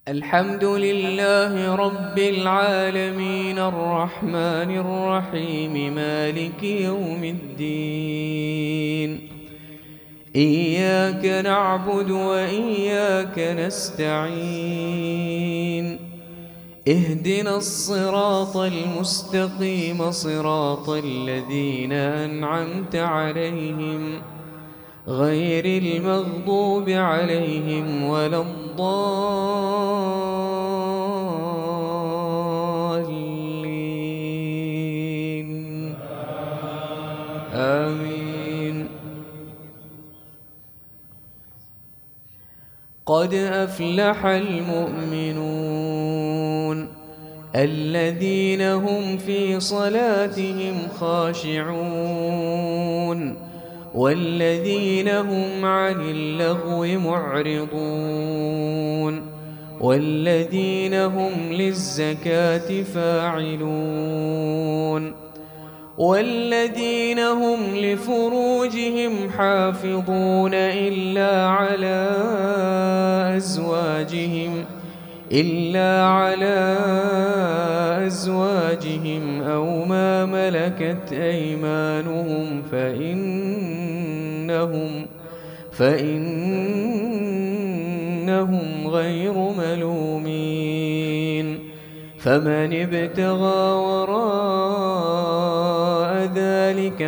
الحمد لله رب العالمين الرحمن الرحيم مالك يوم الدين. إياك نعبد وإياك نستعين. اهدنا الصراط المستقيم صراط الذين أنعمت عليهم غير المغضوب عليهم ولا الضالين. آمين. قد أفلح المؤمنون الذين هم في صلاتهم خاشعون والذين هم عن اللغو معرضون والذين هم للزكاة فاعلون والذين هم لفروجهم حافظون إلا على أزواجهم أو ما ملكت أيمانهم فإنهم غير ملومين. فمن ابتغى وراء ذلك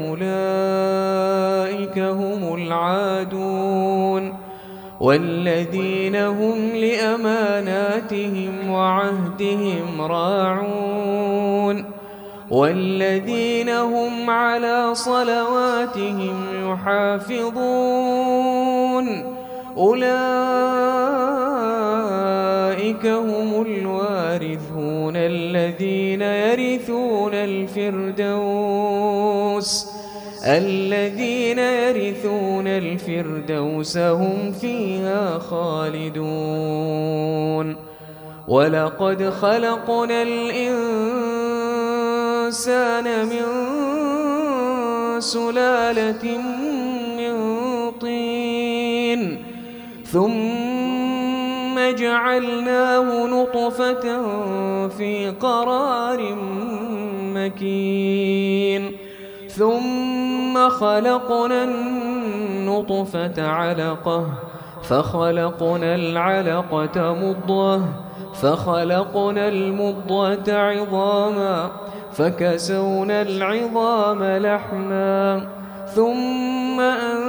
فأولئك هم العادون والذين هم لأماناتهم وعهدهم راعون والذين هم على صلواتهم يحافظون. أولئك هم الوارثون الذين يرثون الفردوس هم فيها خالدون. ولقد خلقنا الإنسان من سلالة من طين ثم جعلناه نطفة في قرار مكين ثم خلقنا النطفة علقة فخلقنا العلقة مضغة فخلقنا المضغة عظاما فكسونا العظام لحما ثم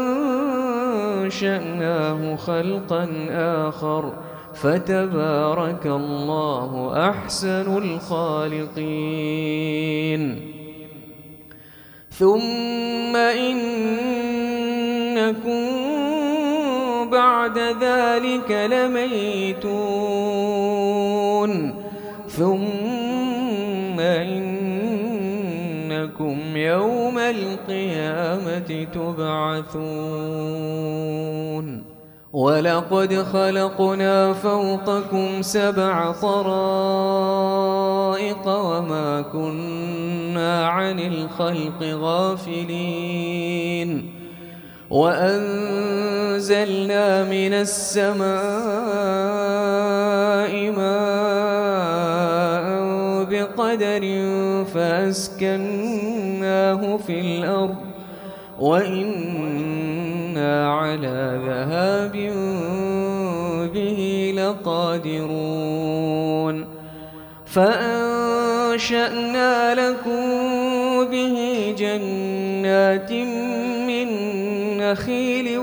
أنشأناه خلقا آخر فتبارك الله أحسن الخالقين. ثم إنكم بعد ذلك لميتون ثم إنكم يوم القيامة تبعثون. ولقد خلقنا فوقكم 7 طرائق وما كنا عن الخلق غافلين وأنزلنا من السماء ماء بقدر فأسكناه في الأرض وإنا على ذهاب به لقادرون. فأنشأنا لكم به جنات من نخيل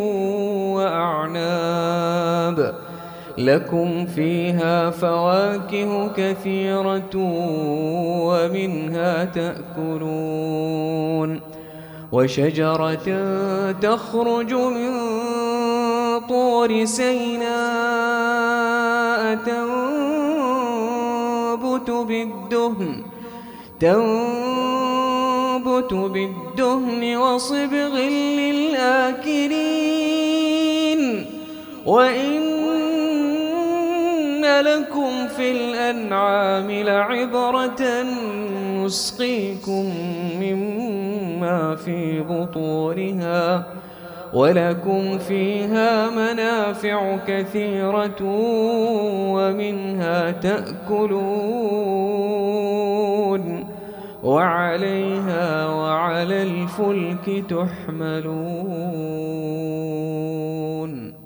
وأعناب لكم فيها فواكه كثيرة ومنها تأكلون وشجرة تخرج من طور سيناء تنبت بالدهن وصبغ للآكلين. وإن لكم في الأنعام لعبرة نسقيكم مما في بطونها ولكم فيها منافع كثيرة ومنها تأكلون وعليها وعلى الفلك تحملون.